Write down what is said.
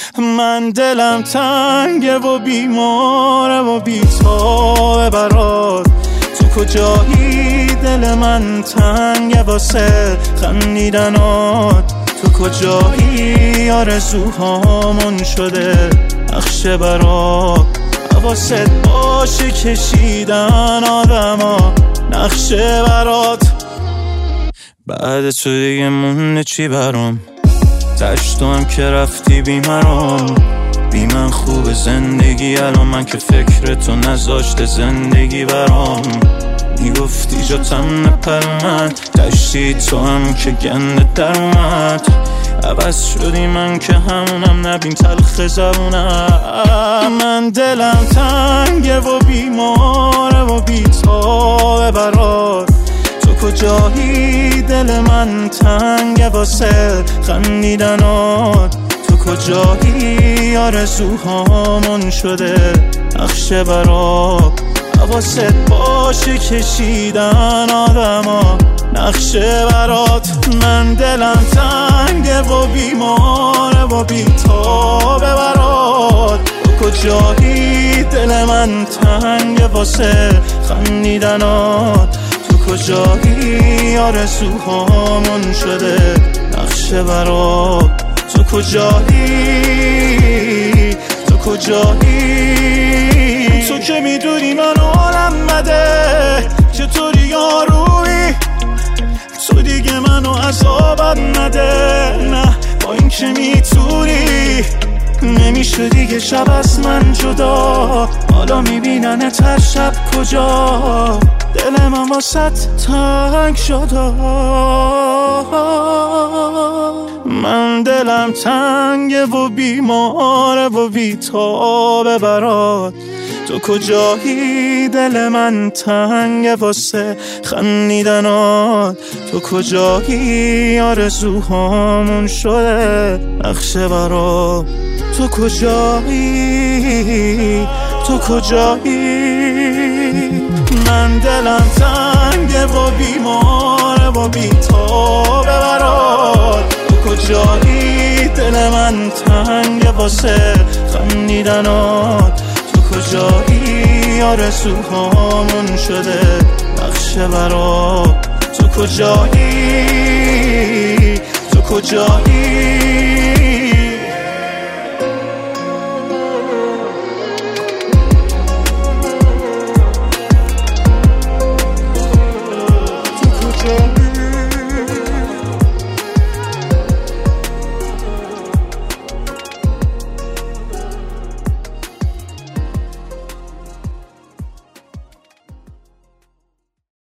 من دلم تنگه و بیماره و بی‌تابه برات. تو کجایی دل من تنگه واسه خندیدنات. تو کجایی آرزوهامون شده نقشه برات. حواست باشه کشیدن آدما نقشه برات. بعد تو دیگه مونده چی برام؟ تشتو هم که رفتی بیمرام. بی من خوب زندگی الان من که فکر تو نذاشته زندگی برام. میگفتی جاتم نپر من تشتی تو هم که گنده در اومد. عوض شدی من که همونم نبین تلخ زبونم. من دلم تنگه و بیماره و بی‌تابه برات. تو کجایی دل من تنگه واسه خندیدنات. تو کجایی آرزوهامون شده نقشه برات. حواست باشه کشیدن آدما نقشه برات. من دلم تنگه و بیماره و بی‌تابه برات. تو کجایی دل من تنگه واسه خندیدنات. تو کجایی آرزوهامون شده نقشه برات. تو کجایی تو کجایی تو که میدونی من حالم بده چطوری یارویی. تو دیگه منو عذابت نده نه با این که میتونی. نمیشه دیگه شب از من جدا. حالا میبینن تر شب کجا. دل من واسط تنگ شده. من دلم تنگه و بیماره و بی‌تابه برات. تو کجایی دل من تنگه واسه خندیدنات. تو کجایی آرزوهامون شده نقشه برات. تو کجایی تو کجایی. من دلم تنگه و بیماره و بی‌تابه برات. تو کجایی دل من تنگه واسه خندیدنات. تو کجایی آرزوهامون شده نقشه برات. تو کجایی تو کجایی.